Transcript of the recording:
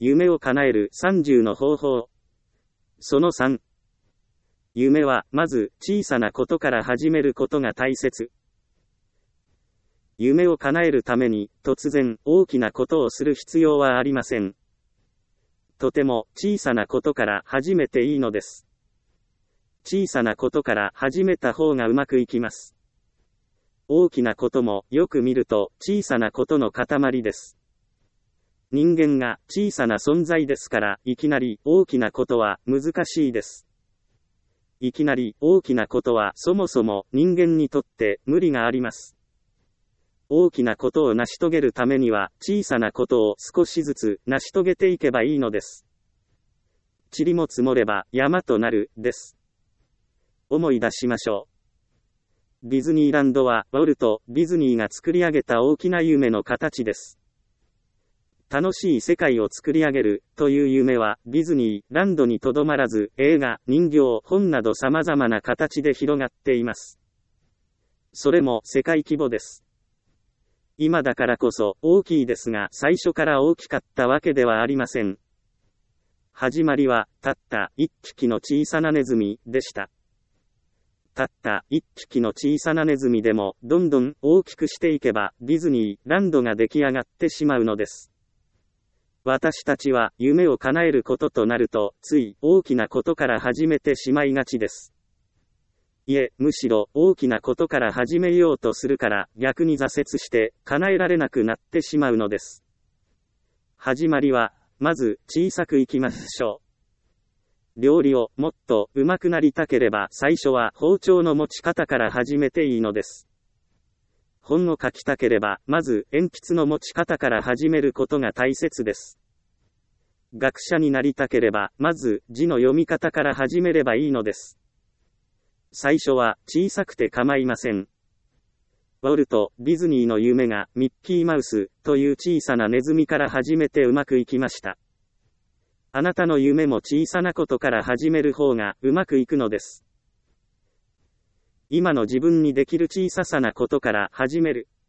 夢を叶える30の方法。その3。夢は、まず、小さなことから始めることが大切。夢を叶えるために、突然、大きなことをする必要はありません。とても、小さなことから始めていいのです。小さなことから始めた方がうまくいきます。大きなことも、よく見ると、小さなことの塊です。人間が小さな存在ですから、いきなり大きなことは難しいです。いきなり大きなことはそもそも人間にとって無理があります。大きなことを成し遂げるためには小さなことを少しずつ成し遂げていけばいいのです。塵も積もれば山となる、です。思い出しましょう。ディズニーランドはウォルト・ディズニーが作り上げた大きな夢の形です。楽しい世界を作り上げるという夢はディズニーランドにとどまらず映画、人形、本など様々な形で広がっています。それも世界規模です。今だからこそ大きいですが最初から大きかったわけではありません。始まりはたった一匹の小さなネズミでした。たった一匹の小さなネズミでもどんどん大きくしていけばディズニーランドが出来上がってしまうのです。私たちは夢を叶えることとなるとつい大きなことから始めてしまいがちです。いえ、むしろ大きなことから始めようとするから逆に挫折して叶えられなくなってしまうのです。始まりはまず小さくいきましょう。料理をもっと上手くなりたければ最初は包丁の持ち方から始めていいのです。本を書きたければまず鉛筆の持ち方から始めることが大切です。学者になりたければまず字の読み方から始めればいいのです。最初は小さくて構いません。ウォルト・ディズニーの夢がミッキーマウスという小さなネズミから始めてうまくいきました。あなたの夢も小さなことから始める方がうまくいくのです。今の自分にできる小さなことから始める。